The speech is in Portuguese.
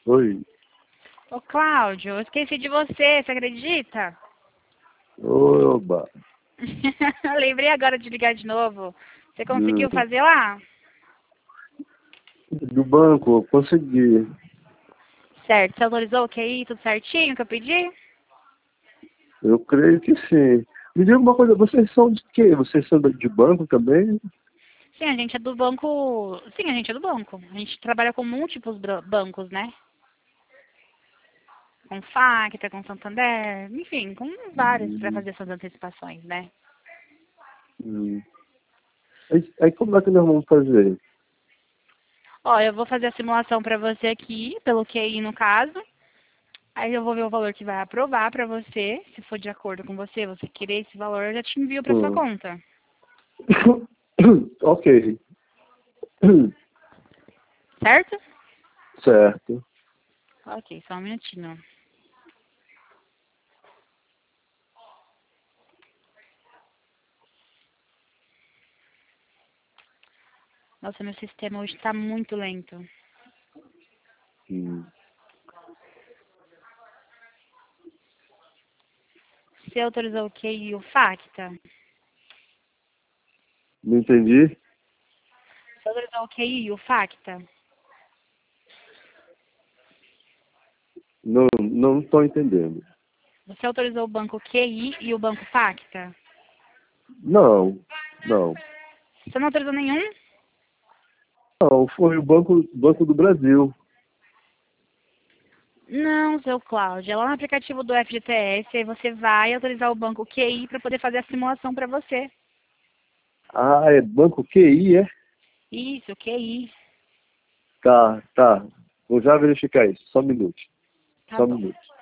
Oi. Ô, Cláudio, eu esqueci de você acredita? Oba. Lembrei agora de ligar de novo. Você Hum, conseguiu fazer lá? Do banco, eu consegui. Certo, você autorizou o QI, tudo certinho que eu pedi? Eu creio que sim. Me diga uma coisa, vocês são de quê? Vocês são de banco também? Sim, a gente é do banco. Sim, a gente é do banco. A gente trabalha com múltiplos bancos, né? Com Facta, com Santander, enfim, com vários para Hum, fazer essas antecipações, né? hum. Aí como é que nós vamos fazer? Ó, eu vou fazer a simulação para você aqui, pelo QI no caso. Aí eu vou ver o valor que vai aprovar para você. Se for de acordo com você, você querer esse valor, eu já te envio para sua Hum. conta. Ok. Certo? Certo. Ok, só um minutinho. Nossa, meu sistema hoje está muito lento. Hum. Você autorizou o QI e o Facta? Não entendi? Você autorizou o QI e o Facta? Não estou entendendo. Você autorizou o banco QI e o banco Facta? Não, não. Você não autorizou nenhum? Não, foi o Banco do Brasil. Não, seu Cláudio. É lá no aplicativo do FGTS, aí você vai autorizar o banco QI para poder fazer a simulação para você. Ah, é Banco QI, é? Isso, QI. Tá, tá. Vou já verificar isso. Só um minuto. Tá Só um bom. minuto.